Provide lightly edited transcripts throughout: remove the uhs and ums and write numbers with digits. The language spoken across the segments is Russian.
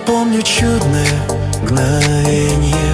помню чудное мгновение.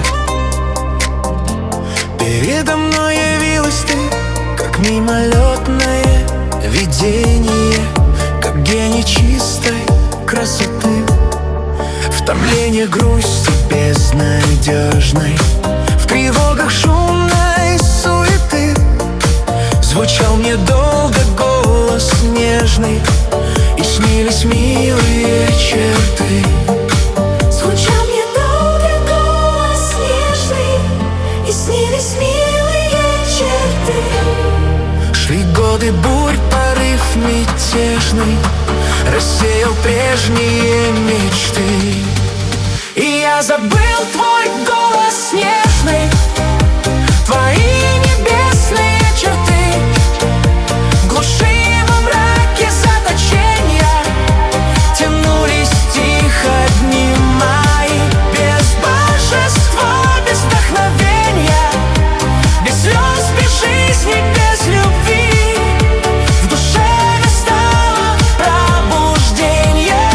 Передо мной явилась ты, как мимолетное видение, как гений чистой красоты. В томлении грусти безнадежной, в тревогах шумной суеты звучал мне долго голос нежный, и снились милые черты. Звучал мне долго голос нежный, и снились милые черты. Шли годы бурь, порыв мятежный рассеял прежние мечты. И я забыл твой голос нежный, твои небесные черты. В глуши, во мраке заточения тянулись тихо дни мои. Без божества, без вдохновения, без слез, без жизни, без любви в душе настало пробуждение.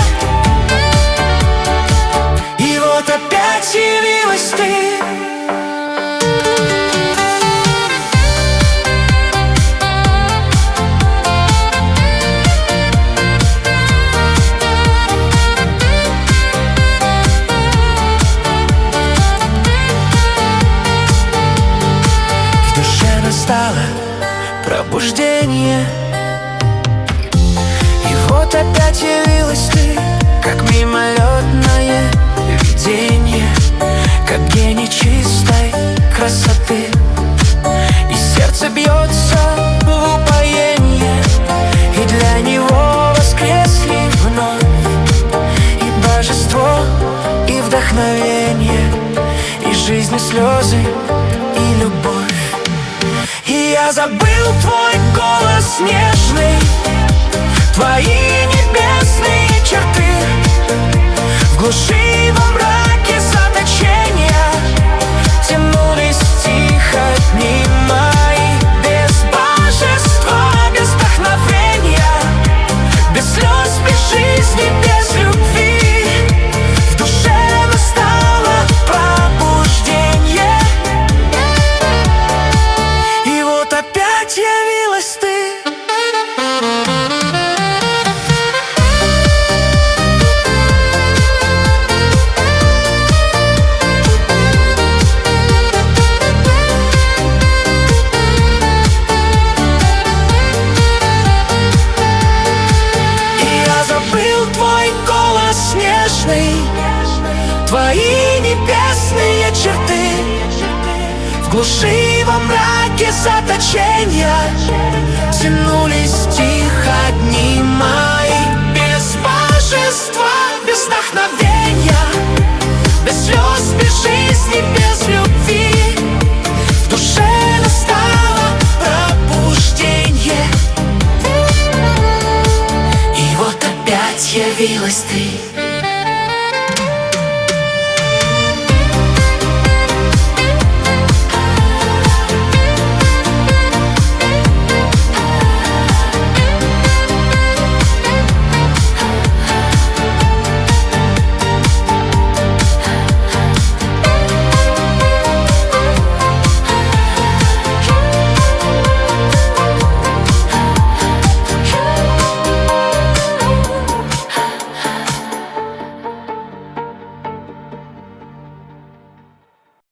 И вот опять явилась ты. Настало пробуждение. И вот опять явилась ты, как мимолетное видение, как гений чистой красоты. И сердце бьется в упоенье, и для него воскресли вновь и божество, и вдохновение, и жизнь, и слезы, и любовь. И я забыл твой голос нежный, твои небесные черты. В глуши, во мраке заточения тянулись тихо дни мои. Без божества, без вдохновения, без слез, без жизни, без любви в душе настало пробуждение. И вот опять явилась ты. И я забыл твой голос нежный, твои небесные черты. В глуши, во мраке заточения тянулись тихо дни мои. Без божества, без вдохновения, без слез, без жизни, без любви в душе настало пробуждение. И вот опять явилась ты.